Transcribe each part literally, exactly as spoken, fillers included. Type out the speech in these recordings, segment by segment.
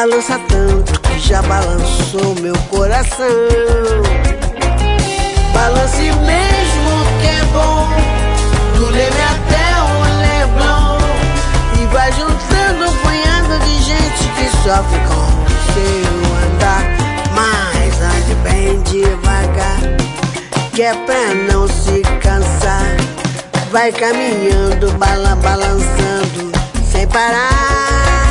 Balança tanto que já balançou meu coração. Balance mesmo que é bom, do Leme até o Leblon, e vai juntando um punhado de gente que sofre com seu andar. Mas ande bem devagar, que é pra não se cansar. Vai caminhando, bala, balançando sem parar.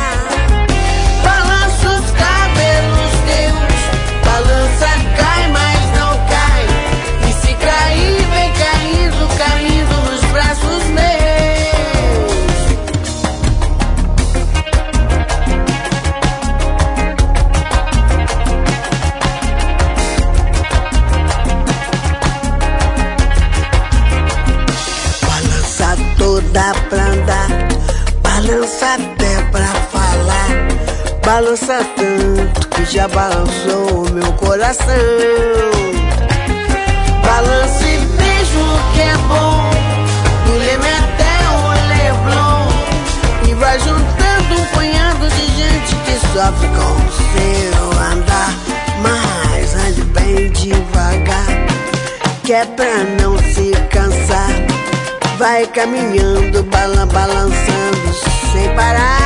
Balança, cai, mas não cai. E se cair, vem caindo, caindo nos braços meus. Balança toda pra andar, balança até pra falar. Balança tanto que já balançou o meu coração. Balance mesmo que é bom, do Leme até o Leblon, e vai juntando um punhado de gente que sofre com o seu andar. Mas ande bem devagar, que é pra não se cansar. Vai caminhando, bala, balançando sem parar.